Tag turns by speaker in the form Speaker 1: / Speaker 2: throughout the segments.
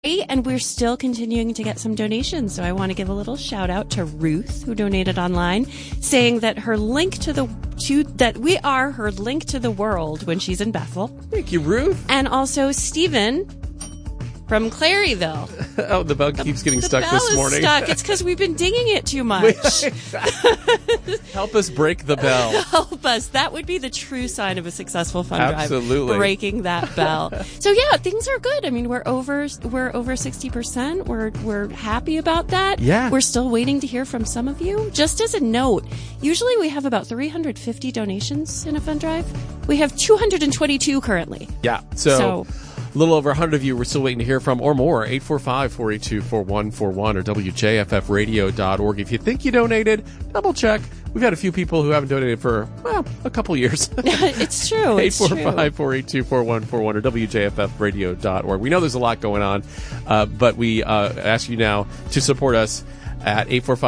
Speaker 1: And we're still continuing to get some donations. So I want to give a little shout out to Ruth, who donated online, saying that her link that we are her link to the world when she's in Bethel.
Speaker 2: Thank you, Ruth.
Speaker 1: And also Stephen from Claryville.
Speaker 2: Oh, the bell keeps getting stuck this morning.
Speaker 1: The bell is stuck. It's because we've been dinging it too much.
Speaker 2: Help us break the bell.
Speaker 1: Help us. That would be the true sign of a successful fund
Speaker 2: Absolutely.
Speaker 1: drive. Breaking that bell. So yeah, things are good. I mean, we're over 60%. We're happy about that.
Speaker 2: Yeah.
Speaker 1: We're still waiting to hear from some of you. Just as a note, usually we have about 350 donations in a fund drive. We have 222 currently.
Speaker 2: Yeah. So a little over 100 of you we're still waiting to hear from or more. 845-482-4141 or WJFFradio.org. If you think you donated, double check. We've had a few people who haven't donated for, a couple years.
Speaker 1: It's true.
Speaker 2: 845-482-4141 or WJFFradio.org. We know there's a lot going on, but we ask you now to support us at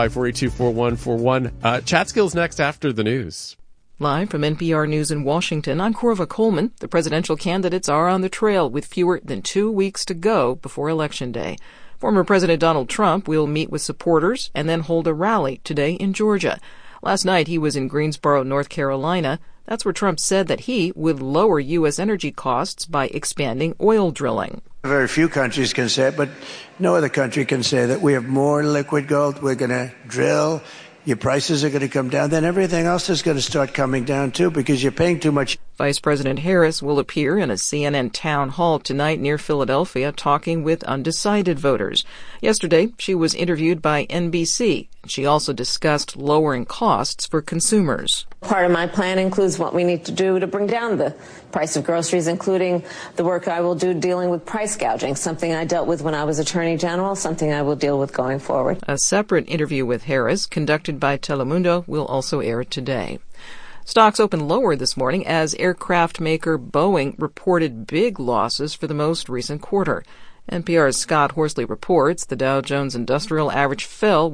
Speaker 2: 845-482-4141. Chat skills next after the news.
Speaker 3: Live from NPR News in Washington, I'm Corva Coleman. The presidential candidates are on the trail with fewer than 2 weeks to go before Election Day. Former President Donald Trump will meet with supporters and then hold a rally today in Georgia. Last night he was in Greensboro, North Carolina. That's where Trump said that he would lower U.S. energy costs by expanding oil drilling.
Speaker 4: Very few countries can say it, but no other country can say that. We have more liquid gold. We're going to drill. Your prices are going to come down. Then everything else is going to start coming down, too, because you're paying too much.
Speaker 3: Vice President Harris will appear in a CNN town hall tonight near Philadelphia talking with undecided voters. Yesterday, she was interviewed by NBC. She also discussed lowering costs for consumers.
Speaker 5: Part of my plan includes what we need to do to bring down the price of groceries, including the work I will do dealing with price gouging, something I dealt with when I was Attorney General, something I will deal with going forward.
Speaker 3: A separate interview with Harris, conducted by Telemundo, will also air today. Stocks opened lower this morning as aircraft maker Boeing reported big losses for the most recent quarter. NPR's Scott Horsley reports the Dow Jones Industrial Average fell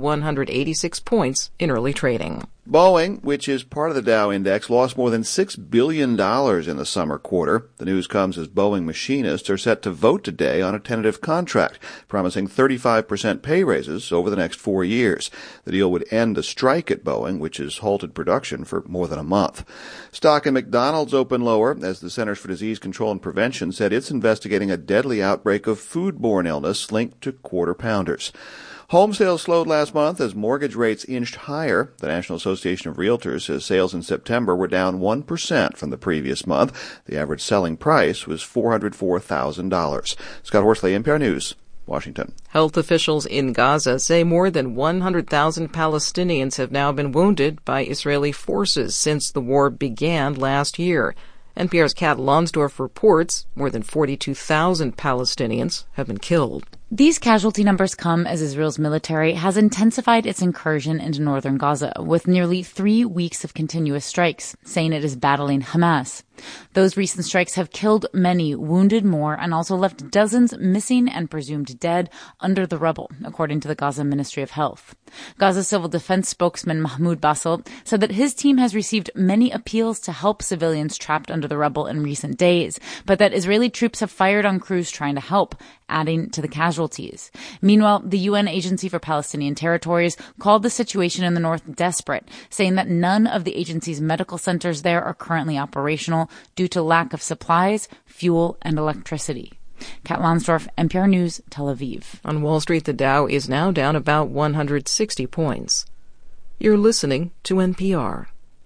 Speaker 3: 186 points in early trading.
Speaker 6: Boeing, which is part of the Dow Index, lost more than $6 billion in the summer quarter. The news comes as Boeing machinists are set to vote today on a tentative contract, promising 35% pay raises over the next 4 years. The deal would end a strike at Boeing, which has halted production for more than a month. Stock in McDonald's opened lower as the Centers for Disease Control and Prevention said it's investigating a deadly outbreak of foodborne illness linked to Quarter Pounders. Home sales slowed last month as mortgage rates inched higher. The National Association of Realtors says sales in September were down 1% from the previous month. The average selling price was $404,000. Scott Horsley, NPR News, Washington.
Speaker 3: Health officials in Gaza say more than 100,000 Palestinians have now been wounded by Israeli forces since the war began last year. NPR's Kat Lonsdorf reports more than 42,000 Palestinians have been killed.
Speaker 7: These casualty numbers come as Israel's military has intensified its incursion into northern Gaza with nearly 3 weeks of continuous strikes, saying it is battling Hamas. Those recent strikes have killed many, wounded more, and also left dozens missing and presumed dead under the rubble, according to the Gaza Ministry of Health. Gaza Civil Defense spokesman Mahmoud Basel said that his team has received many appeals to help civilians trapped under the rubble in recent days, but that Israeli troops have fired on crews trying to help, adding to the casualties. Meanwhile, the UN Agency for Palestinian Territories called the situation in the north desperate, saying that none of the agency's medical centers there are currently operational due to lack of supplies, fuel, and electricity. Kat Lonsdorf, NPR News, Tel Aviv.
Speaker 3: On Wall Street, the Dow is now down about 160 points. You're listening to NPR.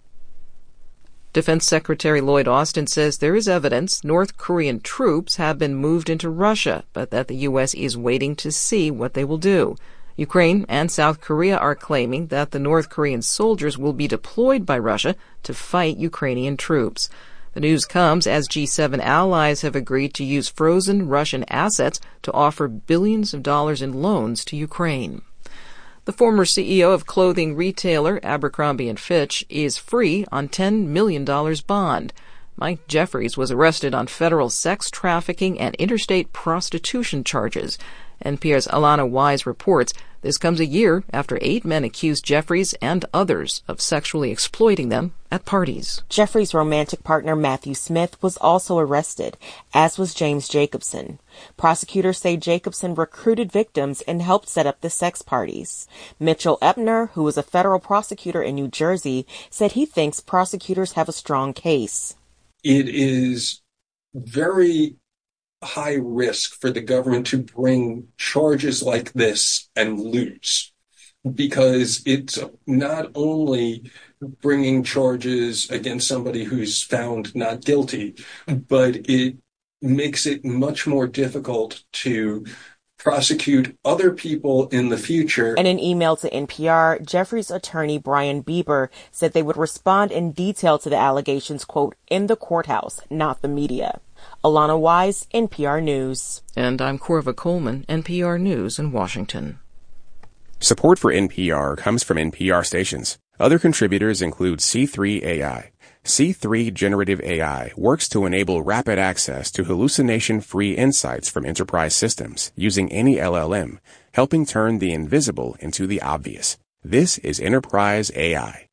Speaker 3: Defense Secretary Lloyd Austin says there is evidence North Korean troops have been moved into Russia, but that the U.S. is waiting to see what they will do. Ukraine and South Korea are claiming that the North Korean soldiers will be deployed by Russia to fight Ukrainian troops. The news comes as G7 allies have agreed to use frozen Russian assets to offer billions of dollars in loans to Ukraine. The former CEO of clothing retailer Abercrombie & Fitch is free on $10 million bond. Mike Jeffries was arrested on federal sex trafficking and interstate prostitution charges. NPR's Alana Wise reports this comes a year after 8 men accused Jeffries and others of sexually exploiting them at parties.
Speaker 8: Jeffries' romantic partner Matthew Smith was also arrested, as was James Jacobson. Prosecutors say Jacobson recruited victims and helped set up the sex parties. Mitchell Epner, who was a federal prosecutor in New Jersey, said he thinks prosecutors have a strong case.
Speaker 9: It is very high risk for the government to bring charges like this and lose, because it's not only bringing charges against somebody who's found not guilty, but it makes it much more difficult to prosecute other people in the future.
Speaker 8: In an email to NPR, Jeffries' attorney Brian Bieber said they would respond in detail to the allegations, quote, in the courthouse, not the media. Alana Wise, NPR News.
Speaker 3: And I'm Corva Coleman, NPR News in Washington.
Speaker 10: Support for NPR comes from NPR stations. Other contributors include C3 AI. C3 Generative AI works to enable rapid access to hallucination-free insights from enterprise systems using any LLM, helping turn the invisible into the obvious. This is Enterprise AI.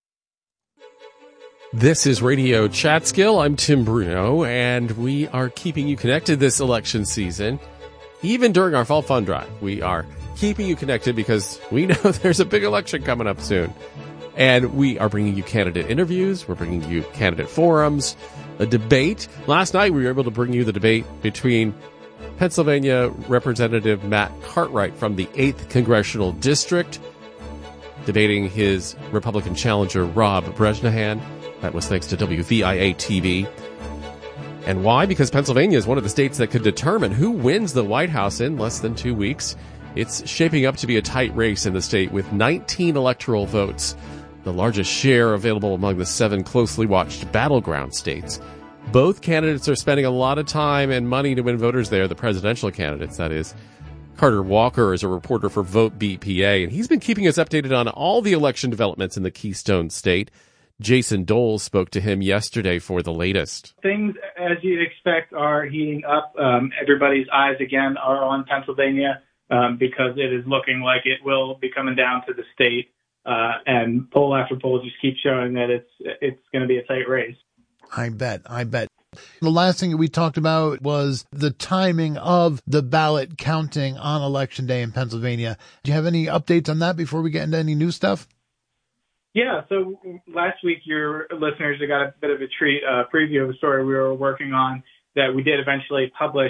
Speaker 2: This is Radio Chatskill. I'm Tim Bruno, and we are keeping you connected this election season. Even during our Fall Fund Drive, we are keeping you connected because we know there's a big election coming up soon. And we are bringing you candidate interviews. We're bringing you candidate forums, a debate. Last night, we were able to bring you the debate between Pennsylvania Representative Matt Cartwright from the 8th Congressional District, debating his Republican challenger, Rob Bresnahan. That was thanks to WVIA-TV. And why? Because Pennsylvania is one of the states that could determine who wins the White House in less than 2 weeks. It's shaping up to be a tight race in the state with 19 electoral votes, the largest share available among the 7 closely watched battleground states. Both candidates are spending a lot of time and money to win voters there, the presidential candidates, that is. Carter Walker is a reporter for Vote BPA, and he's been keeping us updated on all the election developments in the Keystone State. Jason Dole spoke to him yesterday for the latest.
Speaker 11: Things, as you'd expect, are heating up. Everybody's eyes again are on Pennsylvania because it is looking like it will be coming down to the state. And poll after poll just keeps showing that it's going to be a tight race.
Speaker 12: I bet. The last thing that we talked about was the timing of the ballot counting on Election Day in Pennsylvania. Do you have any updates on that before we get into any new stuff?
Speaker 11: Yeah, so last week your listeners got a bit of a treat, preview of a story we were working on that we did eventually publish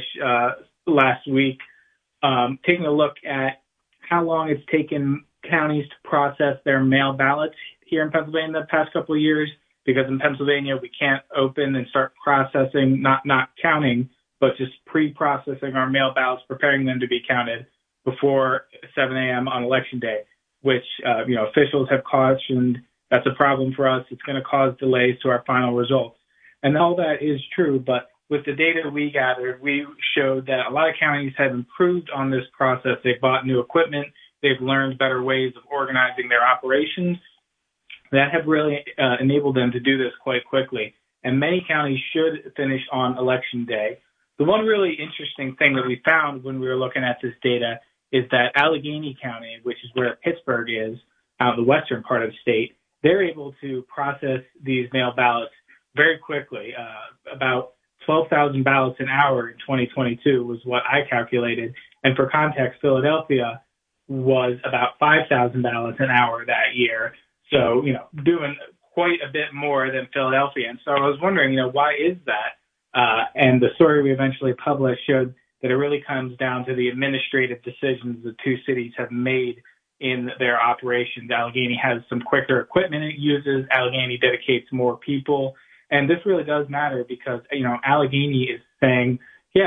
Speaker 11: last week, taking a look at how long it's taken counties to process their mail ballots here in Pennsylvania the past couple of years, because in Pennsylvania we can't open and start processing, not counting, but just pre-processing our mail ballots, preparing them to be counted before 7 a.m. on Election Day, which, officials have cautioned that's a problem for us. It's going to cause delays to our final results. And all that is true, but with the data we gathered, we showed that a lot of counties have improved on this process. They've bought new equipment. They've learned better ways of organizing their operations that have really enabled them to do this quite quickly. And many counties should finish on Election Day. The one really interesting thing that we found when we were looking at this data is that Allegheny County, which is where Pittsburgh is, out in the western part of the state, they're able to process these mail ballots very quickly. About 12,000 ballots an hour in 2022 was what I calculated. And for context, Philadelphia was about 5,000 ballots an hour that year. So, doing quite a bit more than Philadelphia. And so I was wondering, why is that? And the story we eventually published showed that it really comes down to the administrative decisions the two cities have made in their operations. Allegheny has some quicker equipment it uses. Allegheny dedicates more people. And this really does matter because, Allegheny is saying,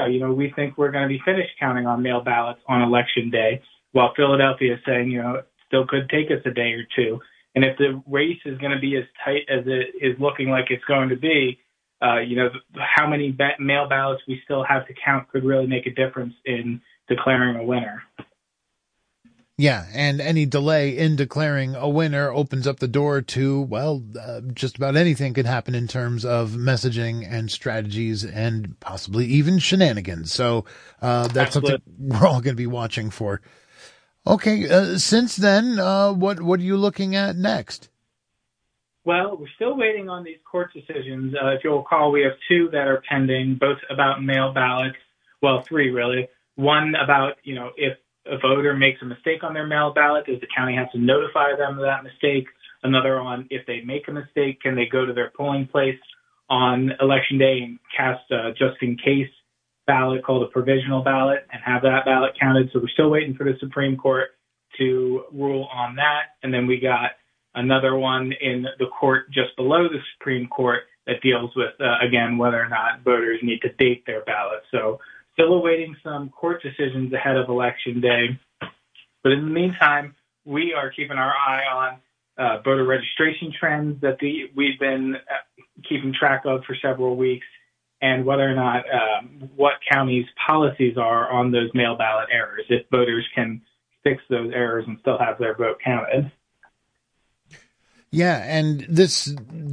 Speaker 11: we think we're going to be finished counting on mail ballots on Election Day, while Philadelphia is saying, it still could take us a day or two. And if the race is going to be as tight as it is looking like it's going to be, how many mail ballots we still have to count could really make a difference in declaring a winner.
Speaker 12: Yeah, and any delay in declaring a winner opens up the door to, well, just about anything could happen in terms of messaging and strategies and possibly even shenanigans. So that's something we're all going to be watching for. Okay, since then, what are you looking at next?
Speaker 11: Well, we're still waiting on these court decisions. If you'll recall, we have two that are pending, both about mail ballots. Well, three, really. One about, if a voter makes a mistake on their mail ballot, does the county have to notify them of that mistake? Another on if they make a mistake, can they go to their polling place on Election Day and cast a just-in-case ballot called a provisional ballot and have that ballot counted? So we're still waiting for the Supreme Court to rule on that. And then we got another one in the court just below the Supreme Court that deals with, again, whether or not voters need to date their ballots. So still awaiting some court decisions ahead of Election Day. But in the meantime, we are keeping our eye on voter registration trends that we've been keeping track of for several weeks, and whether or not what counties' policies are on those mail ballot errors, if voters can fix those errors and still have their vote counted.
Speaker 12: Yeah, and this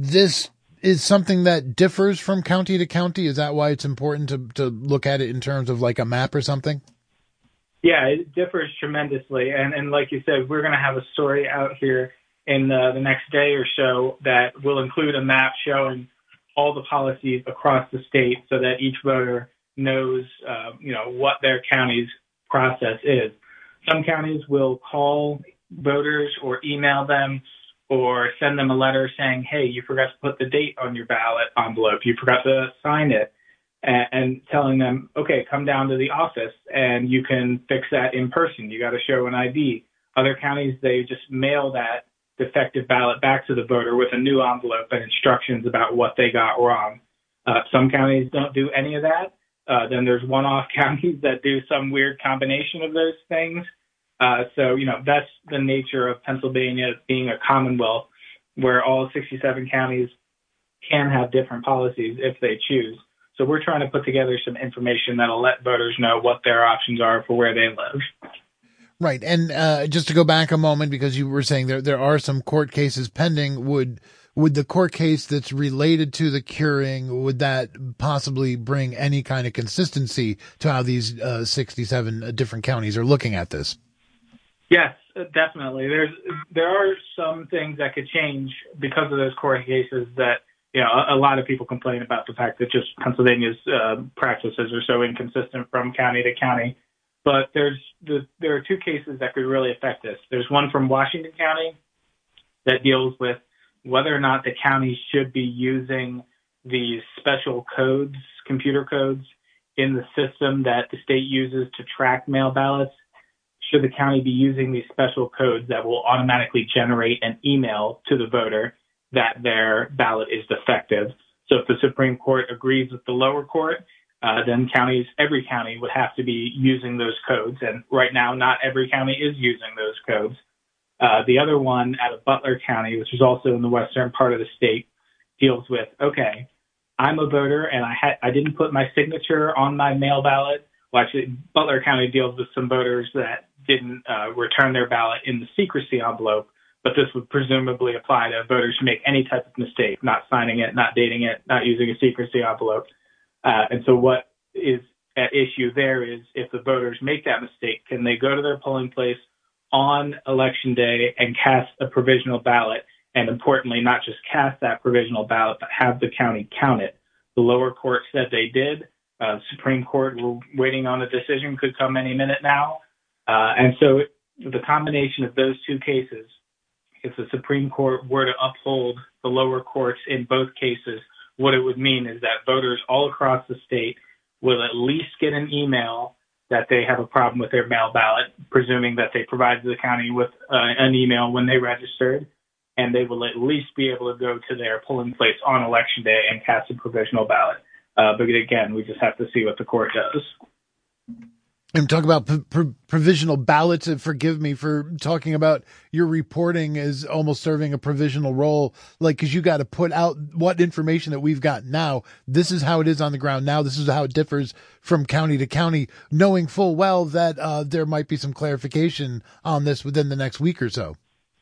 Speaker 12: is something that differs from county to county. Is that why it's important to look at it in terms of like a map or something?
Speaker 11: Yeah, it differs tremendously. And like you said, we're going to have a story out here in the next day or so that will include a map showing all the policies across the state so that each voter knows, what their county's process is. Some counties will call voters or email them or send them a letter saying, hey, you forgot to put the date on your ballot envelope. You forgot to sign it, and telling them, okay, come down to the office and you can fix that in person. You got to show an ID. Other counties, they just mail that defective ballot back to the voter with a new envelope and instructions about what they got wrong. Some counties don't do any of that. Then there's one-off counties that do some weird combination of those things. So that's the nature of Pennsylvania being a commonwealth where all 67 counties can have different policies if they choose. So we're trying to put together some information that'll let voters know what their options are for where they live.
Speaker 12: Right. And just to go back a moment, because you were saying there are some court cases pending, would the court case that's related to the curing, would that possibly bring any kind of consistency to how these 67 different counties are looking at this?
Speaker 11: Yes, definitely. There are some things that could change because of those court cases that, a lot of people complain about the fact that just Pennsylvania's practices are so inconsistent from county to county. But there are two cases that could really affect this. There's one from Washington County that deals with whether or not the county should be using these special codes, computer codes, in the system that the state uses to track mail ballots. Should the county be using these special codes that will automatically generate an email to the voter that their ballot is defective? So if the Supreme Court agrees with the lower court, then every county would have to be using those codes. And right now, not every county is using those codes. The other one out of Butler County, which is also in the western part of the state, deals with, okay, I'm a voter and I didn't put my signature on my mail ballot. Well, actually, Butler County deals with some voters that didn't return their ballot in the secrecy envelope, but this would presumably apply to voters who make any type of mistake, not signing it, not dating it, not using a secrecy envelope. And so what is at issue there is if the voters make that mistake, can they go to their polling place on Election Day and cast a provisional ballot? And importantly, not just cast that provisional ballot, but have the county count it. The lower court said they did. Supreme Court, we're waiting on a decision, could come any minute now. And so the combination of those two cases, if the Supreme Court were to uphold the lower courts in both cases, what it would mean is that voters all across the state will at least get an email that they have a problem with their mail ballot, presuming that they provided the county with an email when they registered, and they will at least be able to go to their polling place on Election Day and cast a provisional ballot. But again, we just have to see what the court does.
Speaker 12: And talk about provisional ballots. Forgive me for talking about your reporting as almost serving a provisional role, like, because you got to put out what information that we've got now. This is how it is on the ground now. This is how it differs from county to county, knowing full well that there might be some clarification on this within the next week or so.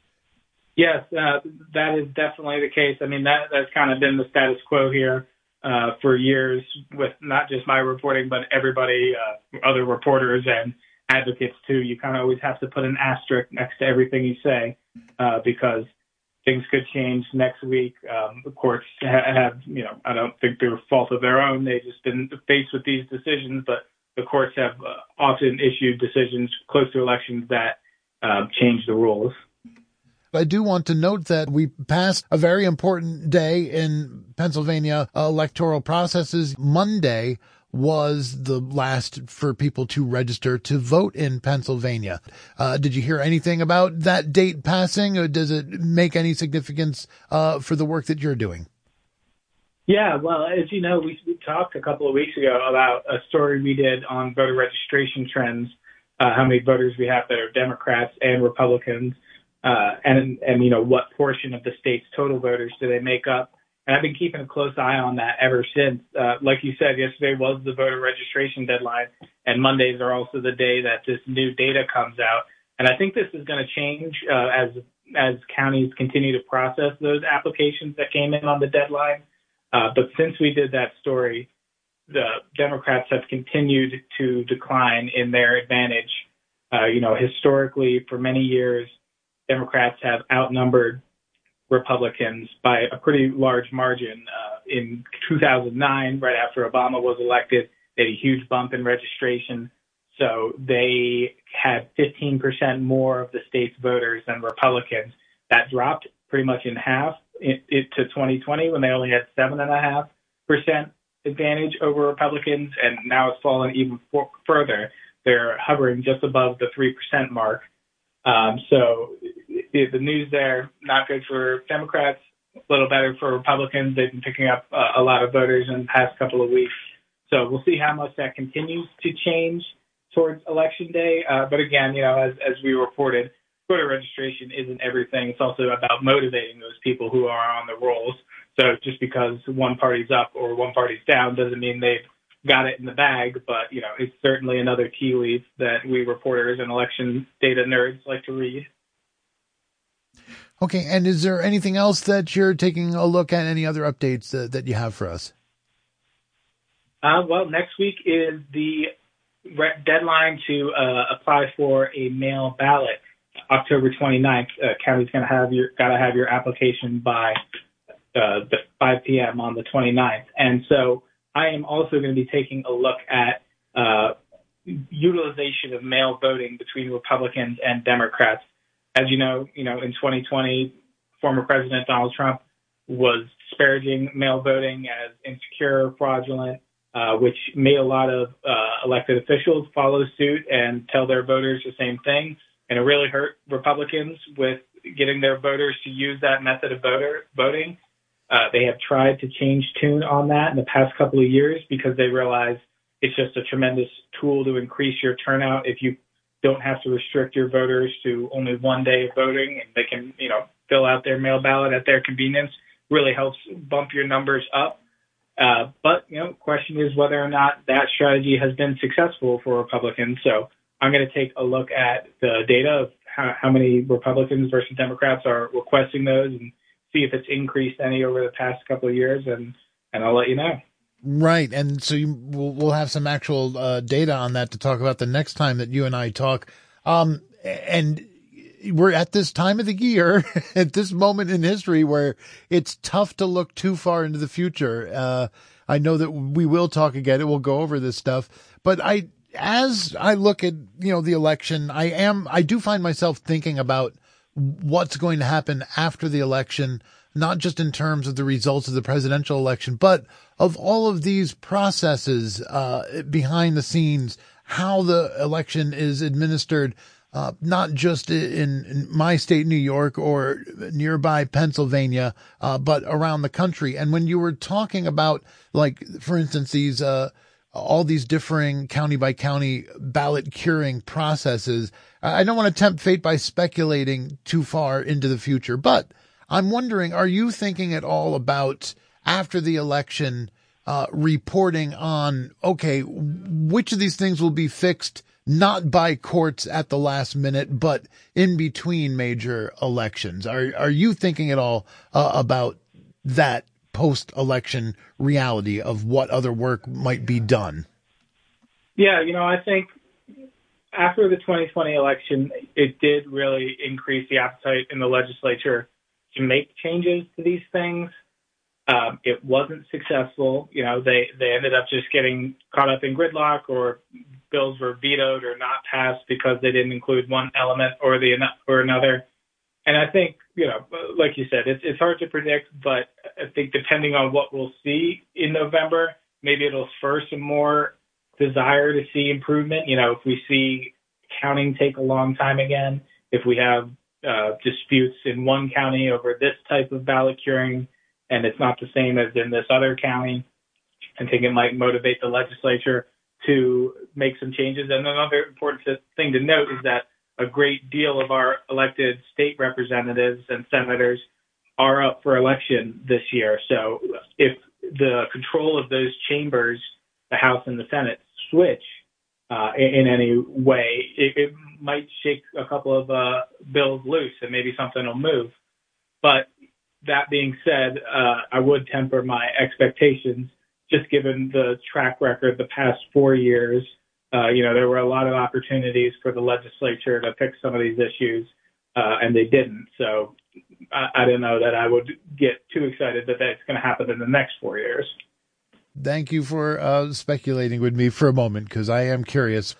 Speaker 11: Yes, that is definitely the case. I mean, that's kind of been the status quo here for years, with not just my reporting, but everybody, other reporters and advocates too. You kind of always have to put an asterisk next to everything you say, because things could change next week. The courts have, I don't think they're fault of their own. They've just been faced with these decisions, but the courts have often issued decisions close to elections that change the rules.
Speaker 12: I do want to note that we passed a very important day in Pennsylvania electoral processes. Monday was the last for people to register to vote in Pennsylvania. Did you hear anything about that date passing, or does it make any significance for the work that you're doing?
Speaker 11: Yeah, well, as you know, we talked a couple of weeks ago about a story we did on voter registration trends, how many voters we have that are Democrats and Republicans. And what portion of the state's total voters do they make up? And I've been keeping a close eye on that ever since. Like you said, yesterday was the voter registration deadline, and Mondays are also the day that this new data comes out. And I think this is going to change as counties continue to process those applications that came in on the deadline. But since we did that story, the Democrats have continued to decline in their advantage. Historically, for many years, Democrats have outnumbered Republicans by a pretty large margin. In 2009, right after Obama was elected, they had a huge bump in registration. So they had 15% more of the state's voters than Republicans. That dropped pretty much in half to 2020, when they only had 7.5% advantage over Republicans, and now it's fallen even further. They're hovering just above the 3% mark. So the news there, not good for Democrats, a little better for Republicans. They've been picking up a lot of voters in the past couple of weeks. So we'll see how much that continues to change towards Election Day. But again, as we reported, voter registration isn't everything. It's also about motivating those people who are on the rolls. So just because one party's up or one party's down doesn't mean they've got it in the bag, but, it's certainly another tea leaf that we reporters and election data nerds like to read.
Speaker 12: Okay, and is there anything else that you're taking a look at, any other updates that you have for us?
Speaker 11: Well, next week is the deadline to apply for a mail ballot, October 29th. County's got to have your application by the 5 p.m. on the 29th. And so I am also going to be taking a look at utilization of mail voting between Republicans and Democrats. As you know, in 2020, former President Donald Trump was disparaging mail voting as insecure, fraudulent, which made a lot of elected officials follow suit and tell their voters the same thing. And it really hurt Republicans with getting their voters to use that method of voting. They have tried to change tune on that in the past couple of years because they realize it's just a tremendous tool to increase your turnout if you don't have to restrict your voters to only one day of voting, and they can, fill out their mail ballot at their convenience. Really helps bump your numbers up. But, question is whether or not that strategy has been successful for Republicans. So I'm going to take a look at the data of how many Republicans versus Democrats are requesting those and see if it's increased any over the past couple of years, and I'll let you know.
Speaker 12: Right. And so we'll have some actual data on that to talk about the next time that you and I talk. And we're at this time of the year, at this moment in history where it's tough to look too far into the future. I know that we will talk again and we'll go over this stuff, but as I look at, the election, I do find myself thinking about what's going to happen after the election, not just in terms of the results of the presidential election, but of all of these processes behind the scenes, how the election is administered, not just in my state, New York, or nearby Pennsylvania, but around the country. And when you were talking about, like, for instance, these all these differing county by county ballot curing processes. I don't want to tempt fate by speculating too far into the future, but I'm wondering, are you thinking at all about after the election, reporting on, okay, which of these things will be fixed not by courts at the last minute, but in between major elections? Are you thinking at all about that post-election reality of what other work might be done?
Speaker 11: Yeah, I think after the 2020 election, it did really increase the appetite in the legislature to make changes to these things. It wasn't successful. They ended up just getting caught up in gridlock, or bills were vetoed or not passed because they didn't include one element or another. And I think, like you said, it's hard to predict, but I think depending on what we'll see in November, maybe it'll spur some more desire to see improvement. If we see counting take a long time again, if we have disputes in one county over this type of ballot curing, and it's not the same as in this other county, I think it might motivate the legislature to make some changes. And another important thing to note is that a great deal of our elected state representatives and senators are up for election this year. So if the control of those chambers, the House and the Senate, switch in any way, it might shake a couple of bills loose and maybe something will move. But that being said, I would temper my expectations, just given the track record the past 4 years. There were a lot of opportunities for the legislature to fix some of these issues, and they didn't. So I don't know that I would get too excited that that's going to happen in the next 4 years.
Speaker 12: Thank you for speculating with me for a moment, because I am curious.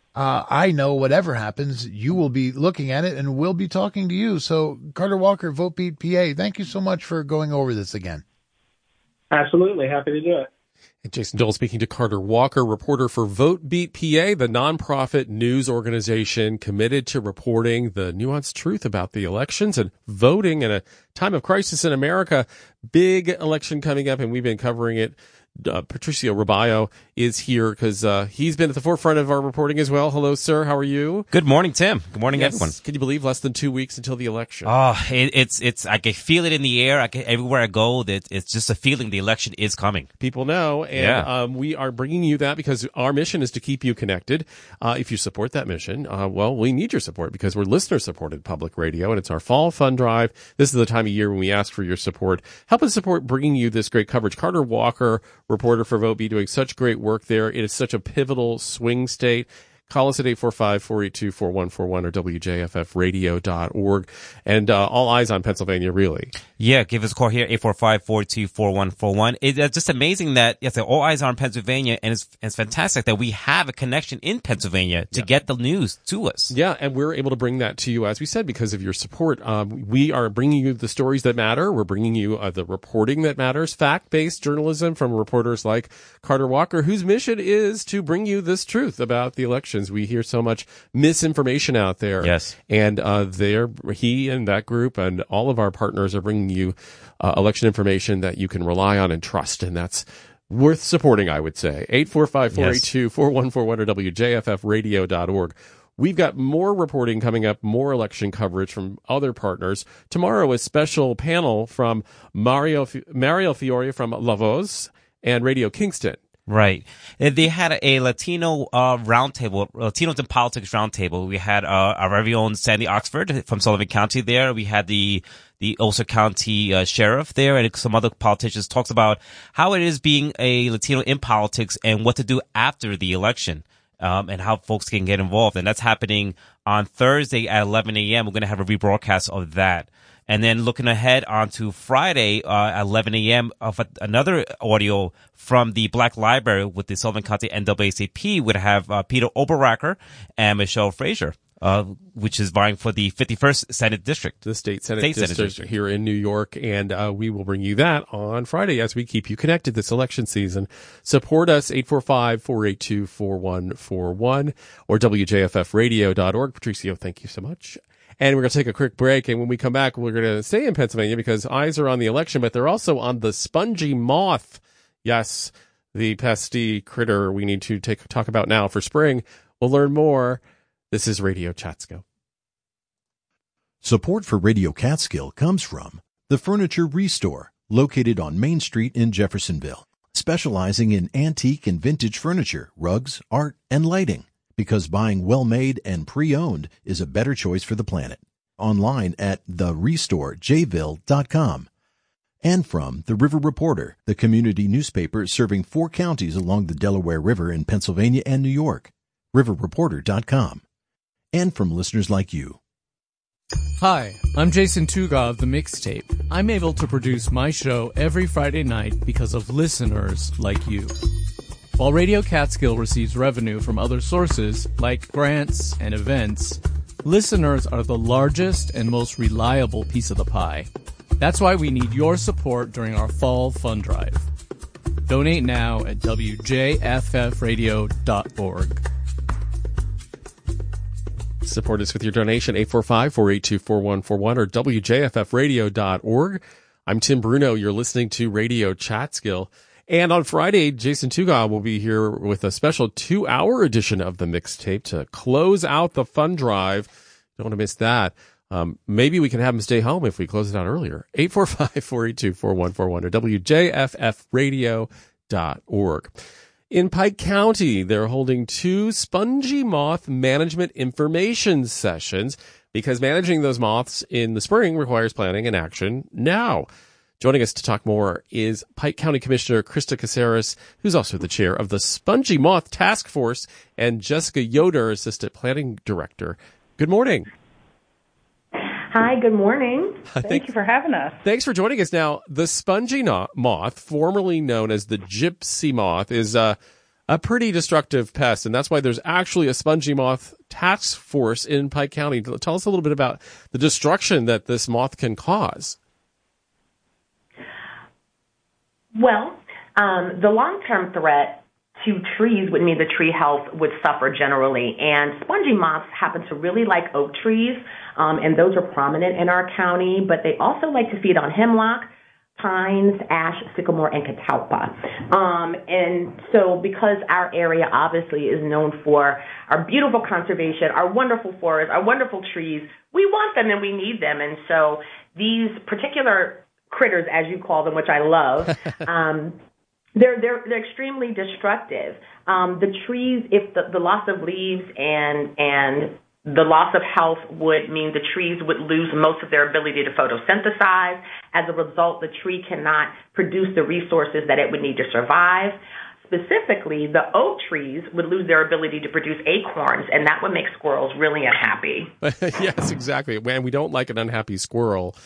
Speaker 12: I know whatever happens, you will be looking at it and we'll be talking to you. So Carter Walker, VoteBeat PA, thank you so much for going over this again.
Speaker 11: Absolutely. Happy to do it.
Speaker 2: And Jason Dole speaking to Carter Walker, reporter for VoteBeat PA, the nonprofit news organization committed to reporting the nuanced truth about the elections and voting in a time of crisis in America. Big election coming up, and we've been covering it. Patricio Robayo is here because he's been at the forefront of our reporting as well. Hello, sir. How are you?
Speaker 13: Good morning, Tim. Good morning,
Speaker 2: yes.
Speaker 13: everyone.
Speaker 2: Can you believe less than 2 weeks until the election?
Speaker 13: Oh, it's I can feel it in the air. Everywhere I go, it's just a feeling the election is coming.
Speaker 2: People know, and we are bringing you that because our mission is to keep you connected. If you support that mission, we need your support because we're listener-supported public radio, and it's our fall fund drive. This is the time of year when we ask for your support. Help us support bringing you this great coverage. Carter Walker, reporter for VoteBeat, doing such great work there. It is such a pivotal swing state. Call us at 845-482-4141 or WJFFradio.org. And all eyes on Pennsylvania, really.
Speaker 13: Yeah, give us a call here, 845-482-4141. It's just amazing that, yes, all eyes are on Pennsylvania, and it's fantastic that we have a connection in Pennsylvania to get the news to us.
Speaker 2: Yeah, and we're able to bring that to you, as we said, because of your support. We are bringing you the stories that matter. We're bringing you the reporting that matters, fact-based journalism from reporters like Carter Walker, whose mission is to bring you this truth about the election. We hear so much misinformation out there.
Speaker 13: Yes.
Speaker 2: And he and that group and all of our partners are bringing you election information that you can rely on and trust. And that's worth supporting, I would say. 845-482-4141 or WJFFradio.org. We've got more reporting coming up, more election coverage from other partners. Tomorrow, a special panel from Mario Fiore from La Voz and Radio Kingston.
Speaker 13: Right. They had a Latino roundtable, Latinos in Politics roundtable. We had our very own Sandy Oxford from Sullivan County there. We had the Ulster County sheriff there, and some other politicians talks about how it is being a Latino in politics and what to do after the election, and how folks can get involved. And that's happening on Thursday at 11 a.m. We're going to have a rebroadcast of that. And then looking ahead onto Friday at 11 a.m. of another audio from the Black Library with the Sullivan County NAACP would have Peter Oberracker and Michelle Frazier, which is vying for the 51st Senate District.
Speaker 2: The State Senate District here in New York. And we will bring you that on Friday as we keep you connected this election season. Support us, 845-482-4141 or WJFFradio.org. Patricio, thank you so much. And we're going to take a quick break, and when we come back, we're going to stay in Pennsylvania because eyes are on the election, but they're also on the spongy moth. Yes, the pesky critter we need to talk about now for spring. We'll learn more. This is Radio Catskill.
Speaker 14: Support for Radio Catskill comes from The Furniture Restore, located on Main Street in Jeffersonville, specializing in antique and vintage furniture, rugs, art, and lighting. Because buying well-made and pre-owned is a better choice for the planet. Online at therestorejville.com. And from The River Reporter, the community newspaper serving 4 counties along the Delaware River in Pennsylvania and New York. riverreporter.com. And from listeners like you.
Speaker 15: Hi, I'm Jason Tuga of The Mixtape. I'm able to produce my show every Friday night because of listeners like you. While Radio Catskill receives revenue from other sources, like grants and events, listeners are the largest and most reliable piece of the pie. That's why we need your support during our fall fund drive. Donate now at wjffradio.org.
Speaker 2: Support us with your donation, 845-482-4141 or wjffradio.org. I'm Tim Bruno. You're listening to Radio Catskill. And on Friday, Jason Tuga will be here with a special 2-hour edition of the Mixtape to close out the fund drive. Don't want to miss that. Maybe we can have him stay home if we close it out earlier. 845-482-4141 or wjffradio.org. In Pike County, they're holding 2 spongy moth management information sessions because managing those moths in the spring requires planning and action now. Joining us to talk more is Pike County Commissioner Krista Caceres, who's also the chair of the Spongy Moth Task Force, and Jessica Yoder, Assistant Planning Director. Good morning.
Speaker 16: Hi, good morning. Thank you for having us.
Speaker 2: Thanks for joining us. Now, the spongy moth, formerly known as the gypsy moth, is a pretty destructive pest, and that's why there's actually a spongy moth task force in Pike County. Tell us a little bit about the destruction that this moth can cause.
Speaker 16: Well, the long-term threat to trees would mean the tree health would suffer generally, and spongy moths happen to really like oak trees, and those are prominent in our county, but they also like to feed on hemlock, pines, ash, sycamore, and catalpa. And so because our area obviously is known for our beautiful conservation, our wonderful forests, our wonderful trees, we want them and we need them. And so these particular critters, as you call them, which I love, they're extremely destructive. The trees, if the loss of leaves and the loss of health would mean the trees would lose most of their ability to photosynthesize. As a result, the tree cannot produce the resources that it would need to survive. Specifically, the oak trees would lose their ability to produce acorns, and that would make squirrels really unhappy.
Speaker 2: Yes, exactly. Man, we don't like an unhappy squirrel.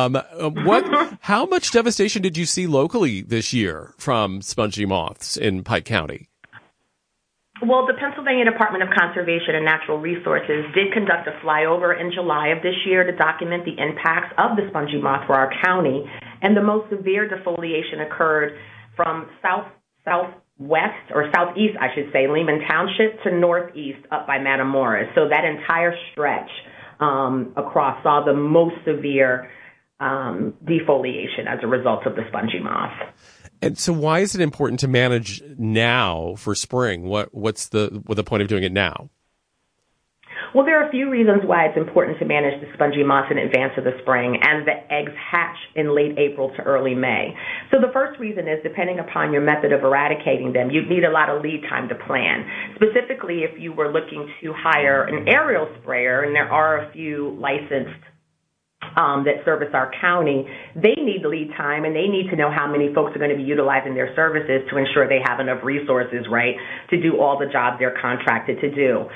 Speaker 2: How much devastation did you see locally this year from spongy moths in Pike County?
Speaker 16: Well, the Pennsylvania Department of Conservation and Natural Resources did conduct a flyover in July of this year to document the impacts of the spongy moth for our county, and the most severe defoliation occurred from southwest, or southeast, I should say, Lehman Township to northeast up by Matamoras. So that entire stretch across saw the most severe defoliation as a result of the spongy moth.
Speaker 2: And so why is it important to manage now for spring? What's the point of doing it now?
Speaker 16: Well, there are a few reasons why it's important to manage the spongy moths in advance of the spring, as the eggs hatch in late April to early May. So the first reason is, depending upon your method of eradicating them, you'd need a lot of lead time to plan. Specifically, if you were looking to hire an aerial sprayer, and there are a few licensed that service our county, they need lead time, and they need to know how many folks are going to be utilizing their services to ensure they have enough resources, right, to do all the jobs they're contracted to do.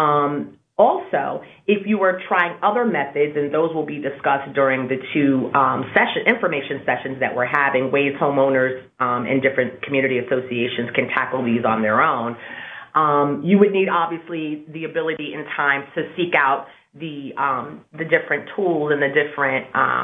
Speaker 16: Also, if you are trying other methods, and those will be discussed during the 2 information sessions that we're having, ways homeowners and different community associations can tackle these on their own, you would need, obviously, the ability and time to seek out the different tools and the different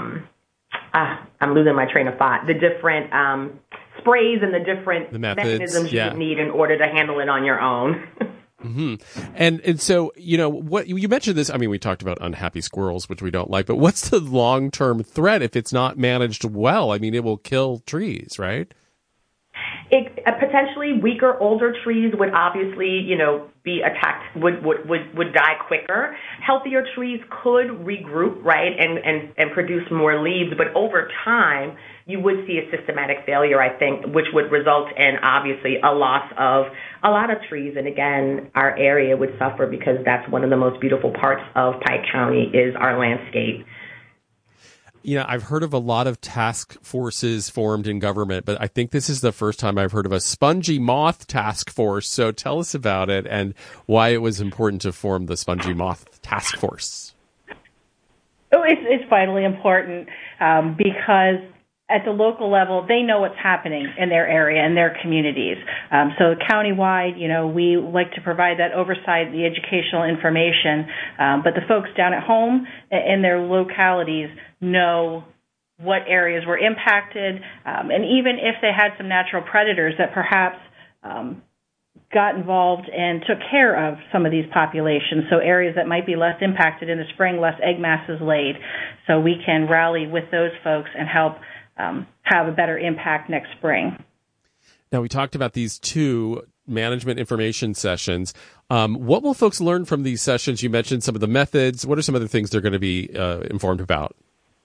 Speaker 16: I'm losing my train of thought. The different sprays and the different mechanisms you would need in order to handle it on your own.
Speaker 2: Mm-hmm. And so, what you mentioned this, I mean, we talked about unhappy squirrels, which we don't like, but what's the long-term threat if it's not managed well? I mean, it will kill trees, right?
Speaker 16: Potentially weaker, older trees would obviously, be attacked, would die quicker. Healthier trees could regroup, right, and produce more leaves, but over time, you would see a systematic failure, I think, which would result in, obviously, a loss of a lot of trees. And again, our area would suffer because that's one of the most beautiful parts of Pike County is our landscape.
Speaker 2: I've heard of a lot of task forces formed in government, but I think this is the first time I've heard of a spongy moth task force. So tell us about it and why it was important to form the spongy moth task force.
Speaker 17: Oh, it's vitally important because at the local level, they know what's happening in their area and their communities. So countywide, we like to provide that oversight, the educational information, but the folks down at home in their localities know what areas were impacted, and even if they had some natural predators that perhaps got involved and took care of some of these populations, so areas that might be less impacted in the spring, less egg masses laid, so we can rally with those folks and help have a better impact next spring.
Speaker 2: Now, we talked about these 2 management information sessions. What will folks learn from these sessions? You mentioned some of the methods. What are some of the things they're going to be informed about?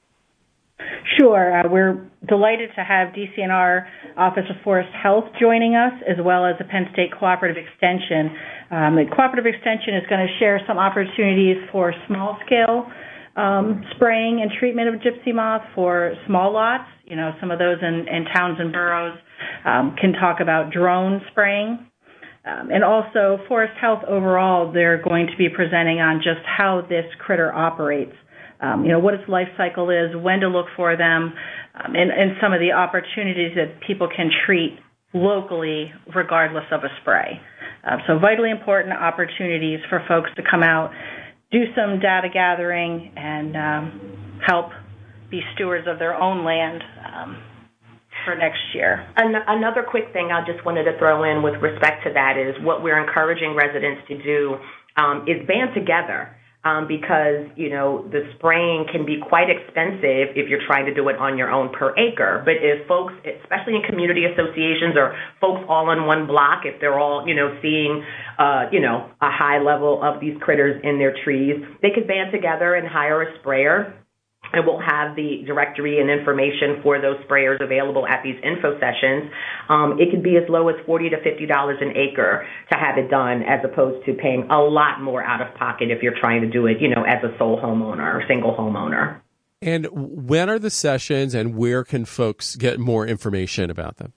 Speaker 17: Sure. We're delighted to have DCNR Office of Forest Health joining us, as well as the Penn State Cooperative Extension. The Cooperative Extension is going to share some opportunities for small-scale spraying and treatment of gypsy moth for small lots. Some of those in towns and boroughs can talk about drone spraying. And also Forest Health overall, they're going to be presenting on just how this critter operates. What its life cycle is, when to look for them, and some of the opportunities that people can treat locally regardless of a spray. So vitally important opportunities for folks to come out, do some data gathering, and help be stewards of their own land for next year.
Speaker 16: Another quick thing I just wanted to throw in with respect to that is what we're encouraging residents to do is band together. Because, the spraying can be quite expensive if you're trying to do it on your own per acre. But if folks, especially in community associations or folks all on one block, if they're all, seeing, a high level of these critters in their trees, they could band together and hire a sprayer. And we'll have the directory and information for those sprayers available at these info sessions. It could be as low as $40 to $50 an acre to have it done, as opposed to paying a lot more out of pocket if you're trying to do it, as a sole homeowner or single homeowner.
Speaker 2: And when are the sessions, and where can folks get more information about them?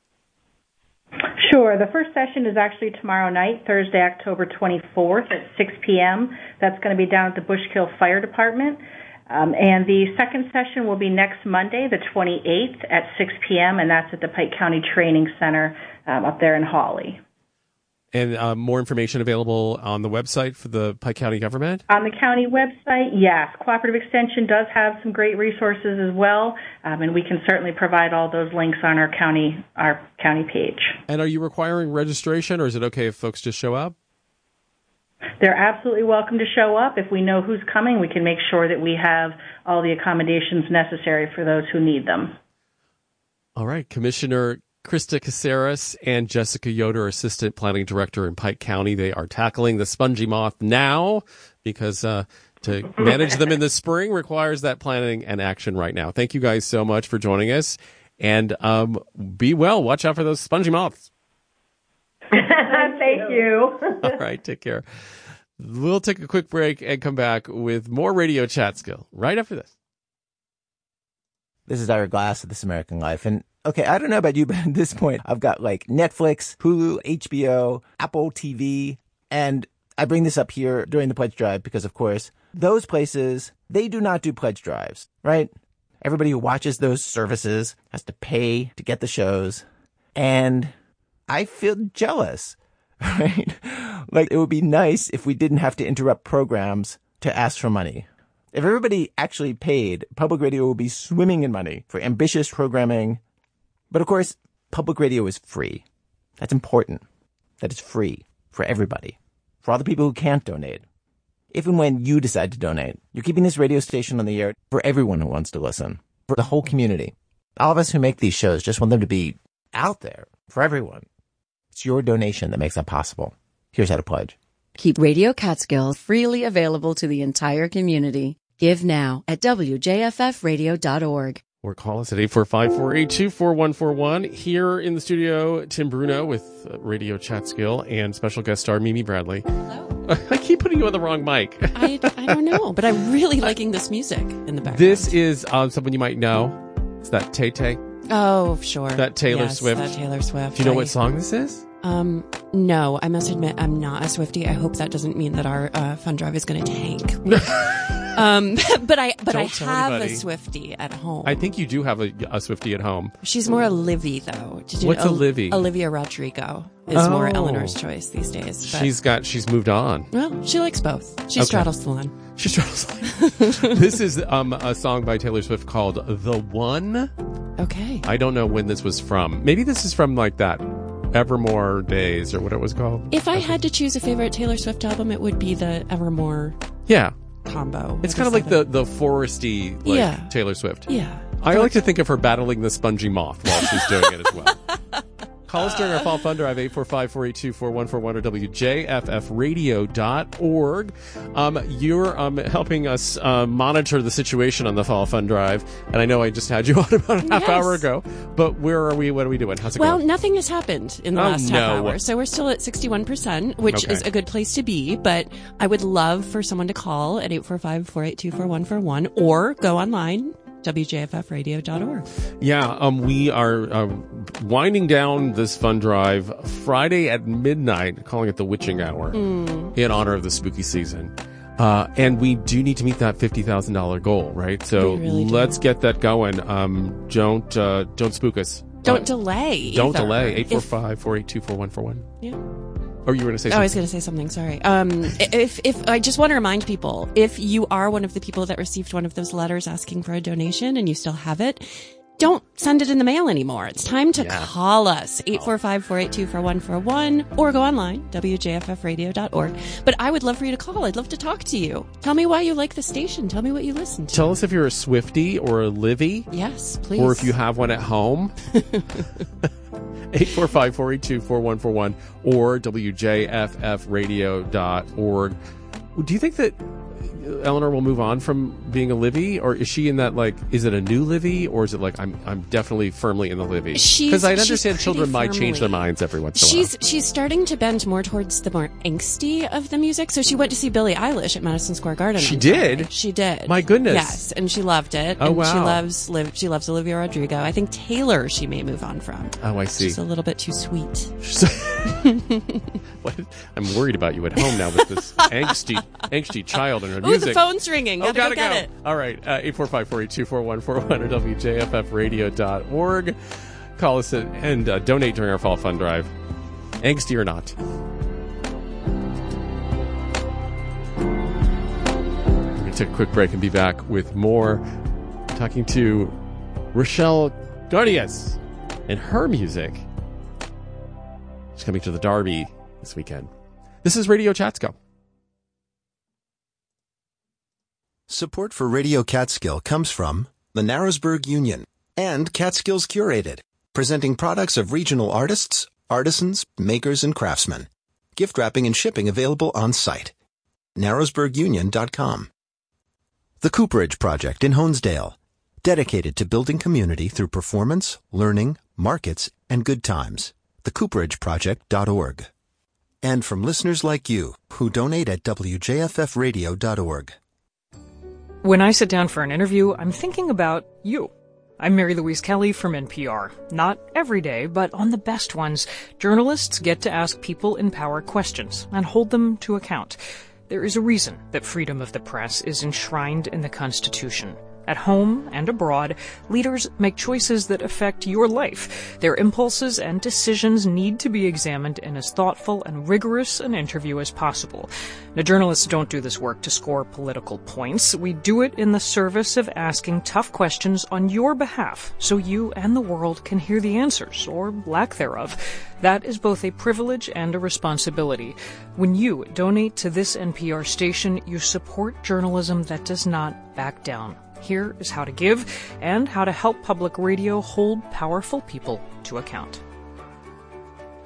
Speaker 17: Sure. The first session is actually tomorrow night, Thursday, October 24th at 6 p.m. That's going to be down at the Bushkill Fire Department. And the second session will be next Monday, the 28th at 6 p.m., and that's at the Pike County Training Center up there in Hawley.
Speaker 2: And more information available on the website for the Pike County government?
Speaker 17: On the county website, yes. Cooperative Extension does have some great resources as well, and we can certainly provide all those links on our county page. And
Speaker 2: are you requiring registration, or is it okay if folks just show up?
Speaker 17: They're absolutely welcome to show up. If we know who's coming, we can make sure that we have all the accommodations necessary for those who need them.
Speaker 2: All right. Commissioner Krista Caceres and Jessica Yoder, Assistant Planning Director in Pike County. They are tackling the spongy moth now because to manage them in the spring requires that planning and action right now. Thank you guys so much for joining us. And be well. Watch out for those spongy moths.
Speaker 16: Thank you.
Speaker 2: All right, take care. We'll take a quick break and come back with more Radio Chat Skill right after this.
Speaker 18: This is Ira Glass of This American Life. And okay, I don't know about you, but at this point, I've got like Netflix, Hulu, HBO, Apple TV. And I bring this up here during the pledge drive because, of course, those places, they do not do pledge drives, right? Everybody who watches those services has to pay to get the shows. And I feel jealous, right? Like, it would be nice if we didn't have to interrupt programs to ask for money. If everybody actually paid, public radio would be swimming in money for ambitious programming. But of course, public radio is free. That's important. That it's free for everybody, for all the people who can't donate. If and when you decide to donate, you're keeping this radio station on the air for everyone who wants to listen, for the whole community. All of us who make these shows just want them to be out there, for everyone. It's your donation that makes that possible. Here's how to pledge.
Speaker 19: Keep Radio Catskill freely available to the entire community. Give now at WJFFradio.org.
Speaker 2: Or call us at 845-482-4141. Here in the studio, Tim Bruno with Radio Catskill and special guest star Mimi Bradley.
Speaker 1: Hello.
Speaker 2: I keep putting you on the wrong mic.
Speaker 1: I don't know, but I'm really liking this music in the background.
Speaker 2: This is someone you might know. It's that Tay-Tay.
Speaker 1: Oh, sure.
Speaker 2: That Taylor Swift.
Speaker 1: That Taylor Swift.
Speaker 2: Do you know what song this is?
Speaker 1: No, I must admit I'm not a Swiftie. I hope that doesn't mean that our fund drive is going to tank. But I have a Swiftie at home.
Speaker 2: I think you do have a Swiftie at home.
Speaker 1: She's more a Livy, though.
Speaker 2: What's a Livy?
Speaker 1: Olivia Rodrigo is more Eleanor's choice these days. But
Speaker 2: she's moved on.
Speaker 1: Well, she likes both. She straddles the line.
Speaker 2: She straddles the line. This is a song by Taylor Swift called The One.
Speaker 1: Okay.
Speaker 2: I don't know when this was from. Maybe this is from like that Evermore days or what it was called.
Speaker 1: If I had to choose a favorite Taylor Swift album, it would be the Evermore combo.
Speaker 2: It's kind of like the foresty Taylor Swift.
Speaker 1: Yeah.
Speaker 2: I like to think of her battling the spongy moth while she's doing it as well. Call us during our Fall Fund Drive, 845-482-4141 or WJFFradio.org. You're helping us monitor the situation on the Fall Fund Drive. And I know I just had you on about a half hour ago. But where are we? What are we doing? How's it going?
Speaker 1: Well, nothing has happened in the last half hour. So we're still at 61%, which is a good place to be. But I would love for someone to call at 845-482-4141 or go online. WJFFradio.org.
Speaker 2: Yeah, we are winding down this fund drive Friday at midnight, calling it the witching hour, in honor of the spooky season. And we do need to meet that $50,000 goal, right? So let's get that going. Don't spook us.
Speaker 1: Don't delay.
Speaker 2: Don't delay. 845-482-4141.
Speaker 1: Yeah.
Speaker 2: Or you were going to say something?
Speaker 1: I was going to say something. Sorry. If I just want to remind people, if you are one of the people that received one of those letters asking for a donation and you still have it, don't send it in the mail anymore. It's time to call us, 845-482-4141, or go online, WJFFradio.org. But I would love for you to call. I'd love to talk to you. Tell me why you like the station. Tell me what you listen to.
Speaker 2: Tell us if you're a Swiftie or a Livy.
Speaker 1: Yes, please.
Speaker 2: Or if you have one at home. 845-482-4141 or WJFFradio.org. Do you think that Eleanor will move on from being a Livy, or is she in that, like, is it a new Livy, or is it like I'm definitely firmly in the Livy? Because I understand children might change their minds every once in a while.
Speaker 1: She's starting to bend more towards the more angsty of the music. So she went to see Billie Eilish at Madison Square Garden.
Speaker 2: She did?
Speaker 1: She did.
Speaker 2: My goodness.
Speaker 1: Yes, and she loved it.
Speaker 2: Oh,
Speaker 1: and
Speaker 2: wow.
Speaker 1: She loves Olivia Rodrigo. I think Taylor she may move on from.
Speaker 2: Oh, I see.
Speaker 1: She's a little bit too sweet.
Speaker 2: I'm worried about you at home now with this angsty child and her music.
Speaker 1: Ooh, the phone's ringing. Gotta go get it.
Speaker 2: All right, 845-482-4141 or WJFFradio.org. Call us and donate during our Fall Fund Drive. Angsty or not. We're going to take a quick break and be back with more. Talking to Rochelle Gardias and her music. She's coming to the Derby this weekend. This is Radio Catskill.
Speaker 20: Support for Radio Catskill comes from the Narrowsburg Union and Catskills Curated, presenting products of regional artists, artisans, makers, and craftsmen. Gift wrapping and shipping available on site. Narrowsburgunion.com. The Cooperage Project in Honesdale, dedicated to building community through performance, learning, markets, and good times. TheCooperageProject.org. And from listeners like you who donate at WJFFradio.org.
Speaker 21: When I sit down for an interview, I'm thinking about you. I'm Mary Louise Kelly from NPR. Not every day, but on the best ones, journalists get to ask people in power questions and hold them to account. There is a reason that freedom of the press is enshrined in the Constitution. At home and abroad, leaders make choices that affect your life. Their impulses and decisions need to be examined in as thoughtful and rigorous an interview as possible. Now, journalists don't do this work to score political points. We do it in the service of asking tough questions on your behalf, so you and the world can hear the answers, or lack thereof. That is both a privilege and a responsibility. When you donate to this NPR station, you support journalism that does not back down. Here is how to give and how to help public radio hold powerful people to account.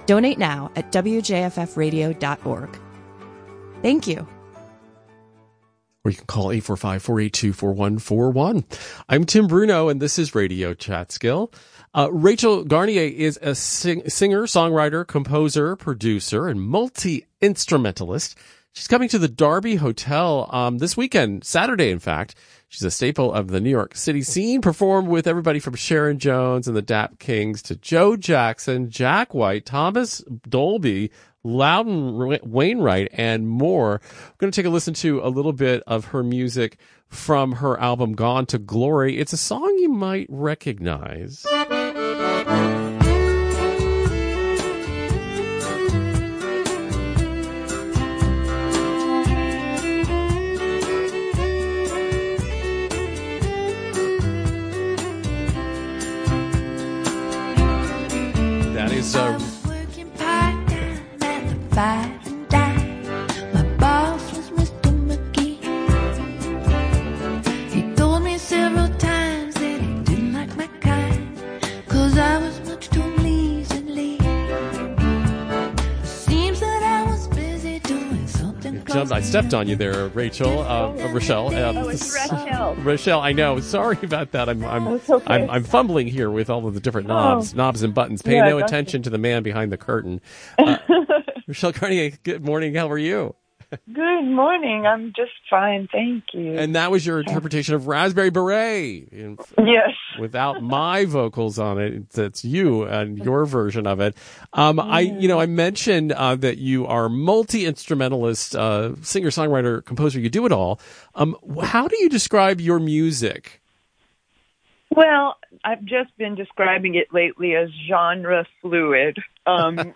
Speaker 1: Donate now at wjffradio.org. Thank you.
Speaker 2: Or you can call 845-482-4141. I'm Tim Bruno, and this is Radio Chatskill. Rachel Garnier is a singer, songwriter, composer, producer, and multi-instrumentalist. She's coming to the Darby Hotel this weekend, Saturday, in fact. She's a staple of the New York City scene, performed with everybody from Sharon Jones and the Dap Kings to Joe Jackson, Jack White, Thomas Dolby, Loudon Wainwright, and more. I'm going to take a listen to a little bit of her music from her album Gone to Glory. It's a song you might recognize. That is
Speaker 4: My boss was Mr. McGee. He told me several times that he didn't like my kind, 'cause I was much too leisurely. Seems that I was busy doing something.
Speaker 2: I stepped on you there, Rachel. Rochelle.
Speaker 22: It's Rochelle.
Speaker 2: Rochelle, I know. Sorry about that.
Speaker 22: Okay.
Speaker 2: I'm fumbling here with all of the different knobs and buttons. Pay no attention to the man behind the curtain. Rochelle Garnier, good morning. How are you?
Speaker 22: Good morning. I'm just fine, thank you.
Speaker 2: And that was your interpretation of Raspberry Beret.
Speaker 22: Yes.
Speaker 2: Without my vocals on it, it's you and your version of it. I mentioned that you are multi-instrumentalist, singer, songwriter, composer. You do it all. How do you describe your music?
Speaker 22: Well, I've just been describing it lately as genre fluid. One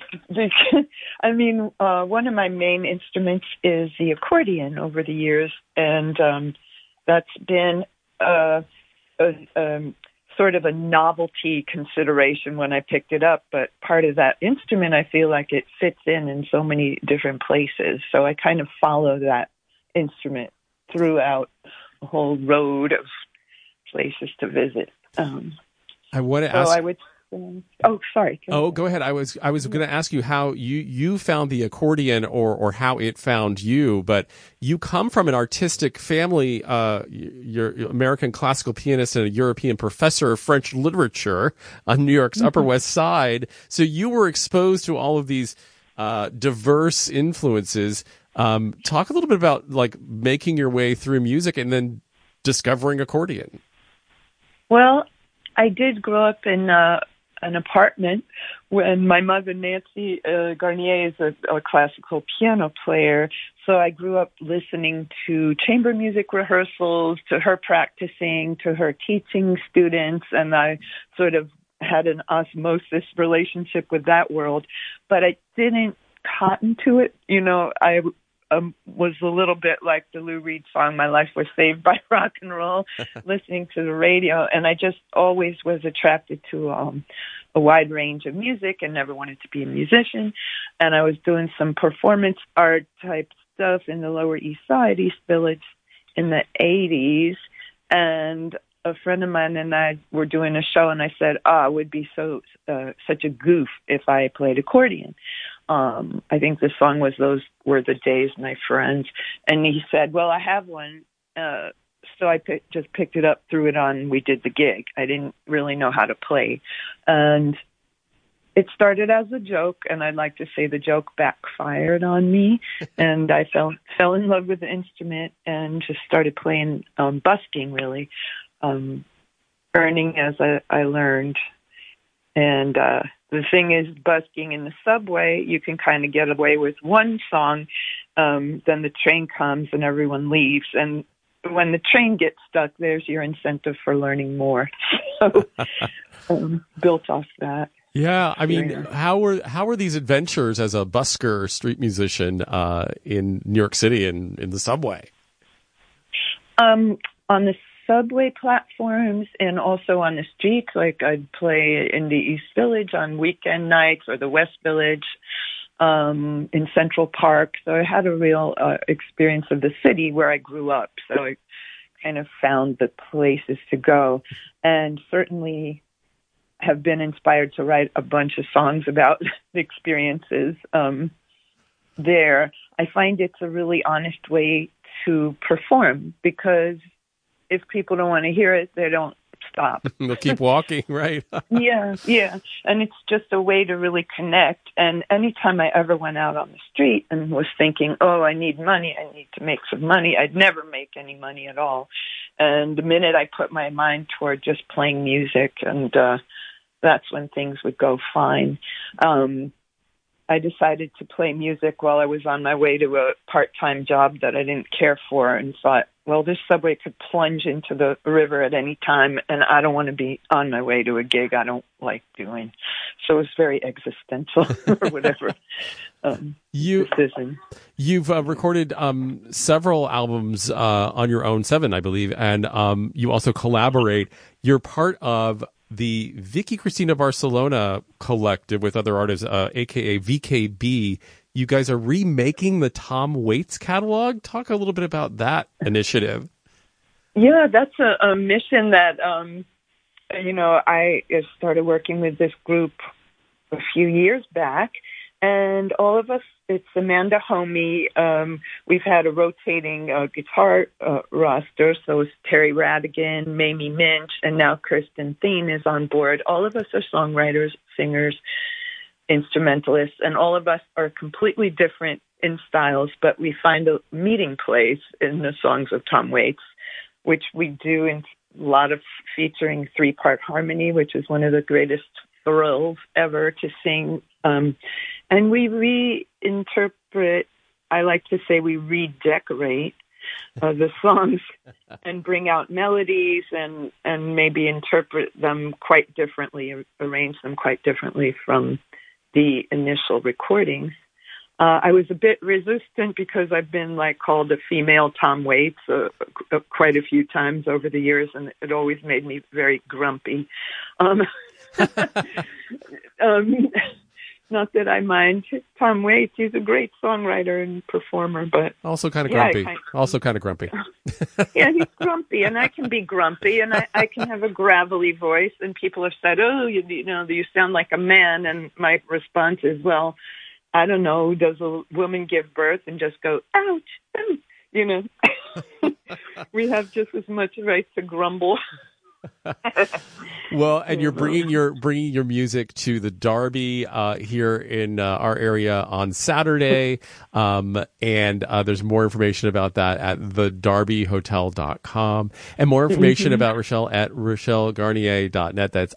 Speaker 22: of my main instruments is the accordion over the years, and that's been sort of a novelty consideration when I picked it up. But part of that instrument, I feel like it fits in so many different places. So I kind of follow that instrument throughout a whole road of places to visit.
Speaker 2: I want to ask.
Speaker 22: Sorry.
Speaker 2: Go ahead. I was going to ask you how you found the accordion or how it found you, but you come from an artistic family. You're an American classical pianist and a European professor of French literature on New York's Upper West Side. So you were exposed to all of these diverse influences. Talk a little bit about like making your way through music and then discovering accordion.
Speaker 22: Well, I did grow up in an apartment when my mother, Nancy Garnier, is a classical piano player. So I grew up listening to chamber music rehearsals, to her practicing, to her teaching students, and I sort of had an osmosis relationship with that world. But I didn't cotton to it. I was a little bit like the Lou Reed song, My Life Was Saved by Rock and Roll, listening to the radio. And I just always was attracted to a wide range of music and never wanted to be a musician. And I was doing some performance art type stuff in the Lower East Side, East Village, in the 80s. And a friend of mine and I were doing a show, and I said, it would be such a goof if I played accordion. I think the song was Those Were the Days, My Friends. And he said, well, I have one. So I just picked it up, threw it on, and we did the gig. I didn't really know how to play. And it started as a joke, and I'd like to say the joke backfired on me. And I fell in love with the instrument and just started playing busking, really, earning as I learned. And the thing is, busking in the subway, you can kind of get away with one song, then the train comes and everyone leaves. And when the train gets stuck, there's your incentive for learning more. So built off that.
Speaker 2: Yeah, I mean, how were these adventures as a busker street musician in New York City and in the subway?
Speaker 22: On the subway platforms and also on the streets, like I'd play in the East Village on weekend nights or the West Village in Central Park. So I had a real experience of the city where I grew up. So I kind of found the places to go. And certainly have been inspired to write a bunch of songs about the experiences there. I find it's a really honest way to perform, because if people don't want to hear it, they don't stop.
Speaker 2: They'll keep walking, right?
Speaker 22: Yeah. And it's just a way to really connect. And anytime I ever went out on the street and was thinking, oh, I need money, I need to make some money, I'd never make any money at all. And the minute I put my mind toward just playing music, and that's when things would go fine. I decided to play music while I was on my way to a part-time job that I didn't care for, and thought, well, this subway could plunge into the river at any time, and I don't want to be on my way to a gig I don't like doing. So it was very existential or whatever decision.
Speaker 2: You've recorded several albums on your own, 7, I believe, and you also collaborate. You're part of the Vicky Cristina Barcelona collective with other artists, aka VKB. You guys are remaking the Tom Waits catalog. Talk a little bit about that initiative.
Speaker 22: Yeah, that's a mission that, I started working with this group a few years back. And all of us, it's Amanda Homey. We've had a rotating guitar roster. So it's Terry Radigan, Mamie Minch, and now Kirsten Thien is on board. All of us are songwriters, singers, instrumentalists, and all of us are completely different in styles, but we find a meeting place in the songs of Tom Waits, which we do in a lot of featuring 3-part harmony, which is one of the greatest thrills ever to sing. And we reinterpret, I like to say we redecorate the songs and bring out melodies and maybe interpret them quite differently, arrange them quite differently from the initial recordings. I was a bit resistant because I've been called a female Tom Waits quite a few times over the years, and it always made me very grumpy. Not that I mind Tom Waits. He's a great songwriter and performer, but
Speaker 2: also kind of grumpy.
Speaker 22: Yeah, he's grumpy, and I can be grumpy, and I can have a gravelly voice, and people have said, oh, you sound like a man, and my response is, well, I don't know, does a woman give birth and just go, ouch, ouch, we have just as much right to grumble.
Speaker 2: Well, and you're bringing your music to the Derby here in our area on Saturday, and there's more information about that at thederbyhotel.com, and more information about Rachelle at RachelleGarnier.net. That's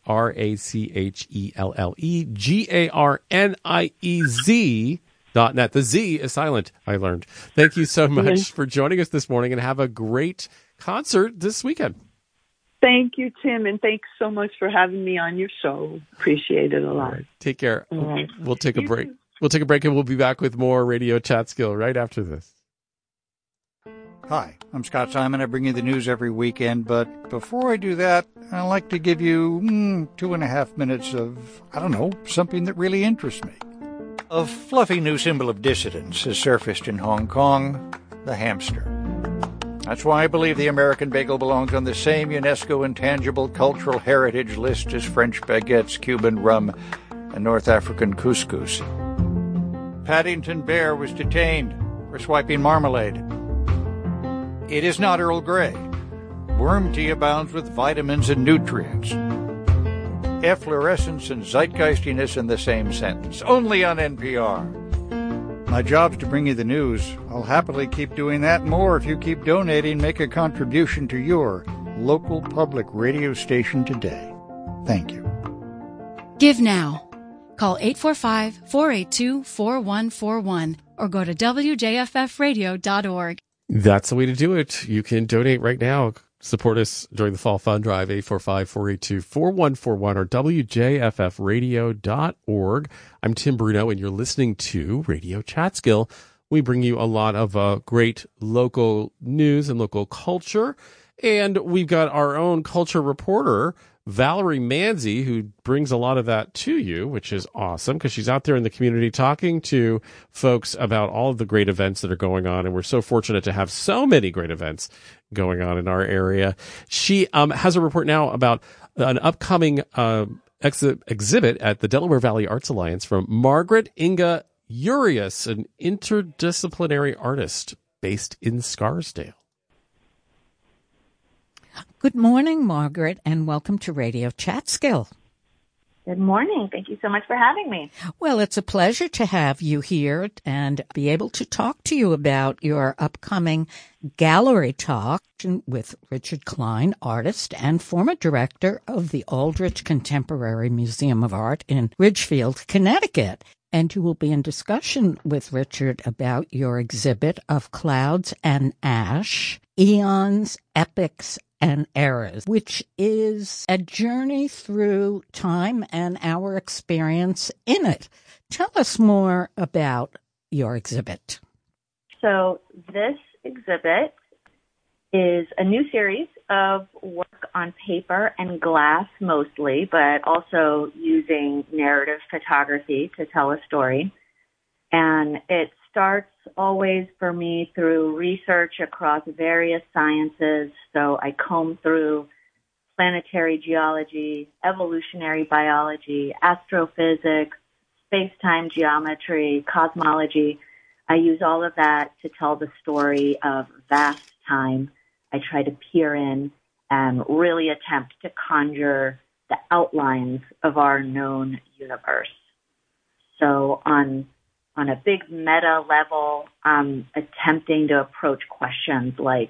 Speaker 2: RachelleGarniez.net. The Z is silent, I learned. Thank you so much for joining us this morning, and have a great concert this weekend.
Speaker 22: Thank you, Tim, and thanks so much for having me on your show. Appreciate it a lot.
Speaker 2: Right. Take care.
Speaker 22: Right.
Speaker 2: We'll take a break. We'll take a break, and we'll be back with more Radio Chatskill right after this.
Speaker 5: Hi, I'm Scott Simon. I bring you the news every weekend, but before I do that, I'd like to give you 2.5 minutes of, something that really interests me. A fluffy new symbol of dissidence has surfaced in Hong Kong, the hamster. That's why I believe the American bagel belongs on the same UNESCO Intangible Cultural Heritage list as French baguettes, Cuban rum, and North African couscous. Paddington Bear was detained for swiping marmalade. It is not Earl Grey. Worm tea abounds with vitamins and nutrients. Efflorescence and zeitgeistiness in the same sentence, only on NPR. My job's to bring you the news. I'll happily keep doing that and more if you keep donating, make a contribution to your local public radio station today. Thank you.
Speaker 19: Give now. Call 845-482-4141 or go to WJFFradio.org.
Speaker 2: That's the way to do it. You can donate right now. Support us during the Fall Fund Drive, 845-482-4141 or WJFFradio.org. I'm Tim Bruno, and you're listening to Radio Chatskill. We bring you a lot of great local news and local culture. And we've got our own culture reporter, Valerie Manzi, who brings a lot of that to you, which is awesome because she's out there in the community talking to folks about all of the great events that are going on. And we're so fortunate to have so many great events going on in our area. She has a report now about an upcoming exhibit at the Delaware Valley Arts Alliance from Margaret Inga Urias, an interdisciplinary artist based in Scarsdale.
Speaker 6: Good morning, Margaret, and welcome to Radio Catskill.
Speaker 7: Good morning. Thank you so much for having me.
Speaker 6: Well, it's a pleasure to have you here and be able to talk to you about your upcoming gallery talk with Richard Klein, artist and former director of the Aldrich Contemporary Museum of Art in Ridgefield, Connecticut. And you will be in discussion with Richard about your exhibit of Clouds and Ash, Eons, Epics, and Eras, which is a journey through time and our experience in it. Tell us more about your exhibit.
Speaker 7: So this exhibit is a new series of work on paper and glass mostly, but also using narrative photography to tell a story. And it starts always for me through research across various sciences. So I comb through planetary geology, evolutionary biology, astrophysics, space-time geometry, cosmology. I use all of that to tell the story of vast time. I try to peer in and really attempt to conjure the outlines of our known universe. So on a big meta level, I'm attempting to approach questions like,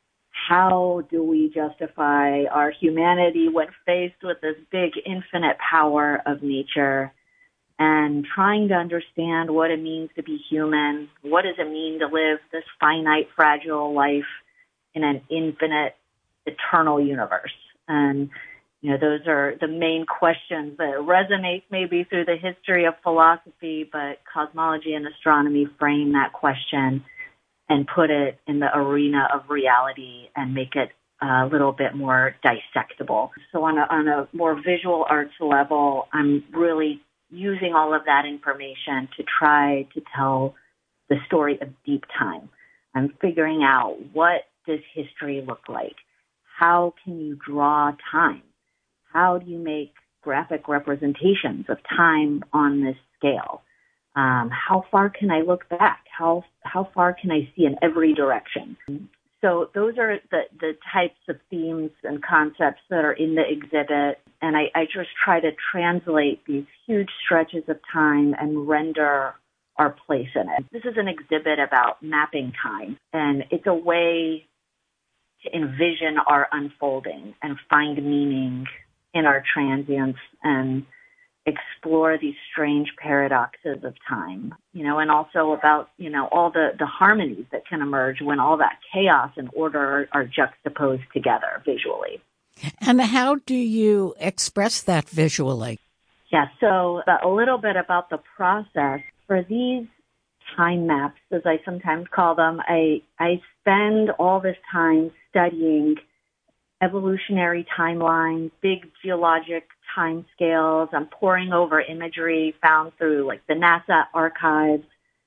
Speaker 7: how do we justify our humanity when faced with this big infinite power of nature? And trying to understand what it means to be human. What does it mean to live this finite, fragile life in an infinite, eternal universe? And those are the main questions that resonate maybe through the history of philosophy, but cosmology and astronomy frame that question and put it in the arena of reality and make it a little bit more dissectable. So on a more visual arts level, I'm really using all of that information to try to tell the story of deep time. I'm figuring out, what does history look like? How can you draw time? How do you make graphic representations of time on this scale? How far can I look back? How far can I see in every direction? So those are the types of themes and concepts that are in the exhibit. And I just try to translate these huge stretches of time and render our place in it. This is an exhibit about mapping time, and it's a way to envision our unfolding and find meaning in our transience and explore these strange paradoxes of time, and also about, all the harmonies that can emerge when all that chaos and order are juxtaposed together visually.
Speaker 6: And how do you express that visually?
Speaker 7: Yeah, so a little bit about the process. For these time maps, as I sometimes call them, I spend all this time studying evolutionary timelines, big geologic time scales. I'm poring over imagery found through the NASA archives.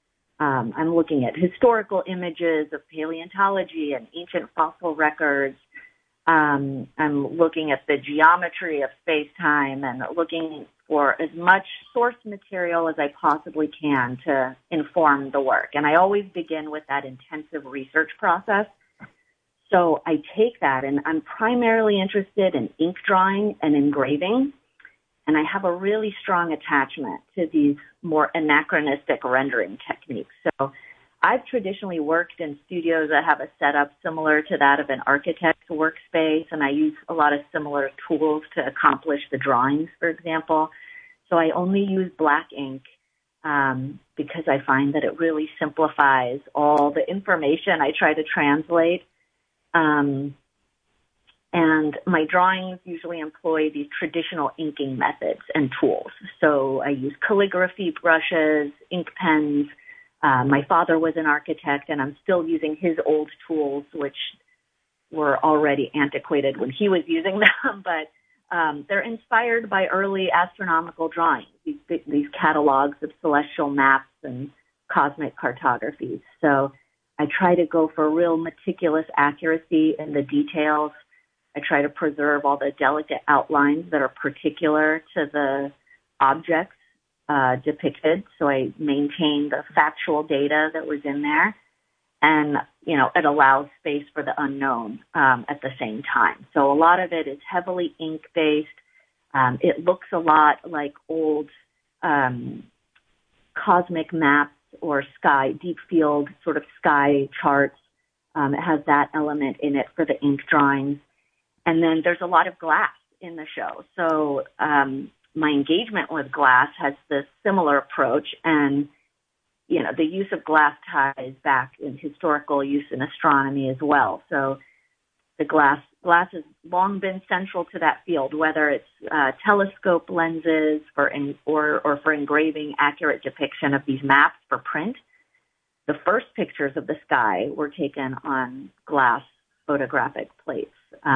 Speaker 7: I'm looking at historical images of paleontology and ancient fossil records. I'm looking at the geometry of space-time and looking for as much source material as I possibly can to inform the work. And I always begin with that intensive research process. So I take that, and I'm primarily interested in ink drawing and engraving, and I have a really strong attachment to these more anachronistic rendering techniques. So I've traditionally worked in studios that have a setup similar to that of an architect's workspace, and I use a lot of similar tools to accomplish the drawings, for example. So I only use black ink because I find that it really simplifies all the information I try to translate. And my drawings usually employ these traditional inking methods and tools. So I use calligraphy brushes, ink pens. My father was an architect, and I'm still using his old tools, which were already antiquated when he was using them. But they're inspired by early astronomical drawings, these catalogs of celestial maps and cosmic cartographies. So I try to go for real meticulous accuracy in the details. I try to preserve all the delicate outlines that are particular to the objects depicted. So I maintain the factual data that was in there. And, you know, it allows space for the unknown at the same time. So a lot of it is heavily ink-based. It looks a lot like old cosmic maps or sky, deep field sort of sky charts. It has that element in it for the ink drawings. And then there's a lot of glass in the show. So my engagement with glass has this similar approach, and you know, the use of glass ties back in historical use in astronomy as well. So the glass has long been central to that field, whether it's telescope lenses or for engraving accurate depiction of these maps for print. The first pictures of the sky were taken on glass photographic plates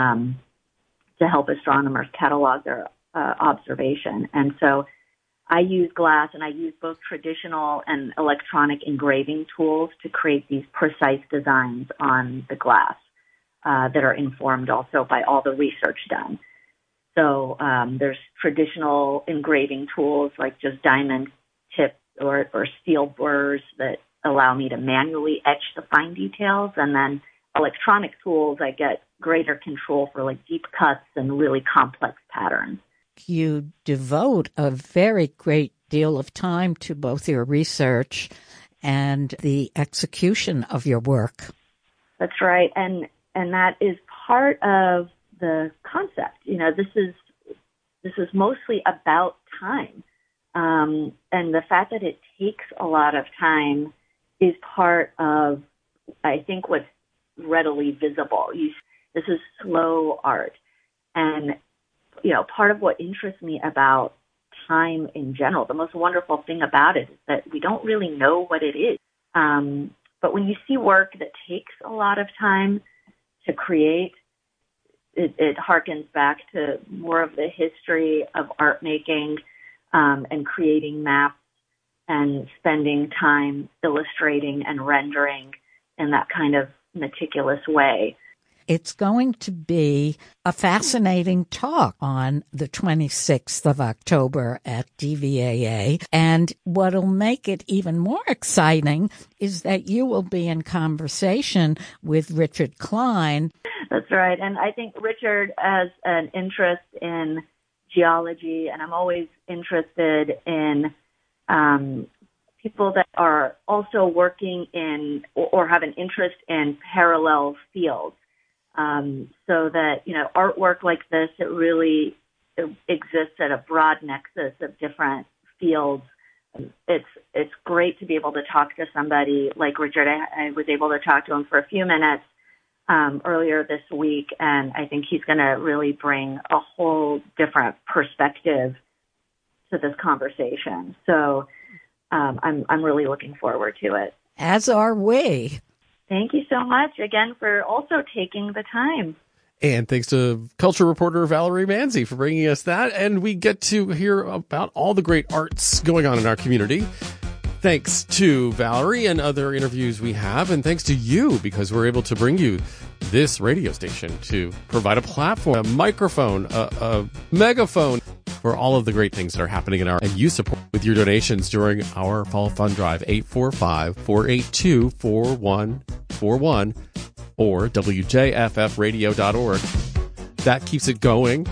Speaker 7: to help astronomers catalog their observation. And so I use glass, and I use both traditional and electronic engraving tools to create these precise designs on the glass that are informed also by all the research done. So there's traditional engraving tools like just diamond tips or steel burrs that allow me to manually etch the fine details, and then electronic tools, I get greater control for like deep cuts and really complex patterns.
Speaker 6: You devote a very great deal of time to both your research and the execution of your work.
Speaker 7: That's right. And that is part of the concept. You know, this is mostly about time. And the fact that it takes a lot of time is part of, I think, what's readily visible. This is slow art. And, you know, part of what interests me about time in general, the most wonderful thing about it is that we don't really know what it is. But when you see work that takes a lot of time to create, it harkens back to more of the history of art making and creating maps and spending time illustrating and rendering in that kind of meticulous way.
Speaker 6: It's going to be a fascinating talk on the 26th of October at DVAA. And what'll make it even more exciting is that you will be in conversation with Richard Klein.
Speaker 7: That's right. And I think Richard has an interest in geology, and I'm always interested in people that are also working in or have an interest in parallel fields. So that, you know, artwork like this, it really exists at a broad nexus of different fields. It's great to be able to talk to somebody like Richard. I was able to talk to him for a few minutes earlier this week, and I think he's going to really bring a whole different perspective to this conversation. So I'm really looking forward to it.
Speaker 6: As are we.
Speaker 7: Thank you so much again for also taking the time.
Speaker 2: And thanks to culture reporter Valerie Manzi for bringing us that. And we get to hear about all the great arts going on in our community. Thanks to Valerie and other interviews we have. And thanks to you, because we're able to bring you this radio station to provide a platform, a microphone, a megaphone for all of the great things that are happening in our, and you support with your donations during our Fall Fund Drive, 845-482-4141 or WJFFradio.org. That keeps it going.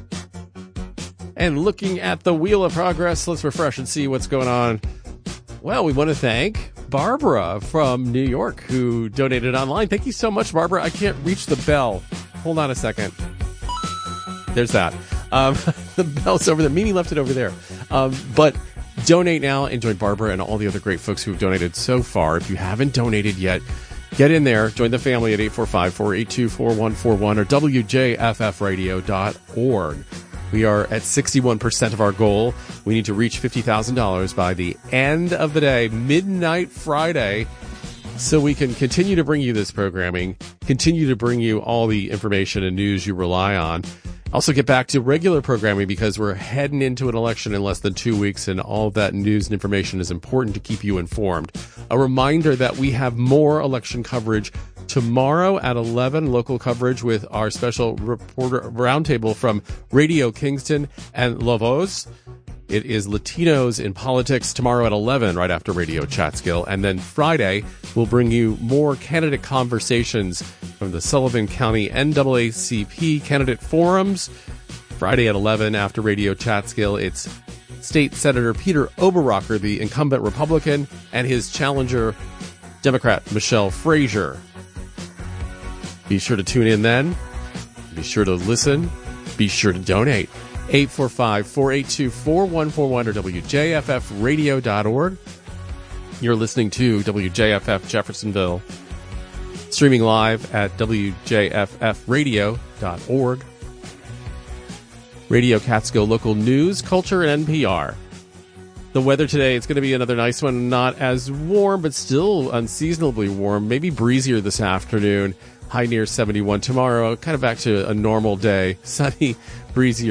Speaker 2: And looking at the wheel of progress, let's refresh and see what's going on. Well, we want to thank Barbara from New York who donated online. Thank you so much, Barbara. I can't reach the bell. Hold on a second. There's that. The bell's over there. Mimi left it over there. But donate now and join Barbara and all the other great folks who have donated so far. If you haven't donated yet, get in there. Join the family at 845-482-4141 or WJFFradio.org. We are at 61% of our goal. We need to reach $50,000 by the end of the day, midnight Friday, so we can continue to bring you this programming, continue to bring you all the information and news you rely on. Also get back to regular programming because we're heading into an election in less than 2 weeks, and all of that news and information is important to keep you informed. A reminder that we have more election coverage tomorrow at 11, local coverage with our special reporter roundtable from Radio Kingston and La Voz. It is Latinos in Politics tomorrow at 11, right after Radio Chatskill. And then Friday, we'll bring you more candidate conversations from the Sullivan County NAACP candidate forums. Friday at 11 after Radio Chatskill, it's State Senator Peter Oberrocker, the incumbent Republican, and his challenger, Democrat Michelle Frazier. Be sure to tune in then. Be sure to listen. Be sure to donate. 845-482-4141 or WJFFradio.org. You're listening to WJFF Jeffersonville, streaming live at WJFFradio.org. Radio Catskill, local news, culture, and NPR. The weather today, it's going to be another nice one. Not as warm, but still unseasonably warm. Maybe breezier this afternoon. High near 71 tomorrow. Kind of back to a normal day. Sunny, breezy.